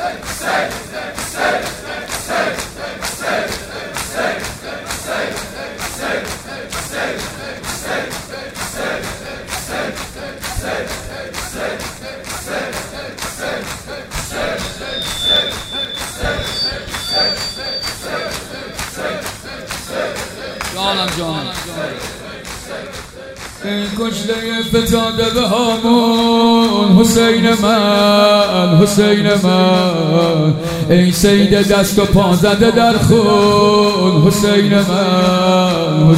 جانم این کشته فتاده به هامون حسین من ای سید دست و پا زده در خون حسین من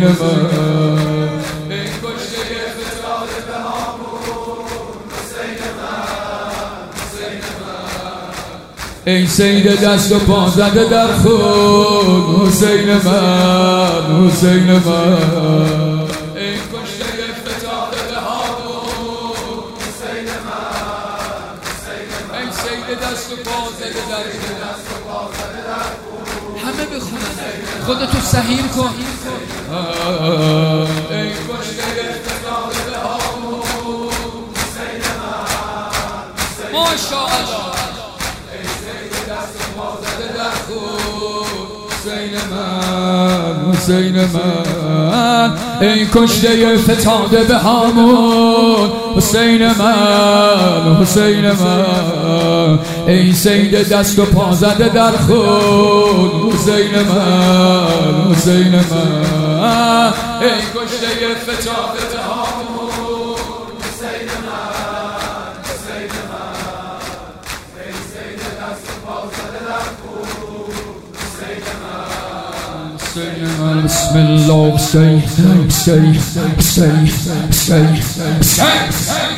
ای سید دست و پا زده در خون حسین من ای کشته فتاده به هامون حسین من ای سید دست و پا زده در خون همه بخونن خودتو سهیم کن ای کشته فتاده به هامون حسین من ماشاءالله حسین من ای کشته فتاده به هامون حسین من ای سید دست و پا زده در خون حسین من ای کشته فتاده به هامون حسین من ای سید دست و پا زده در خون بسم الله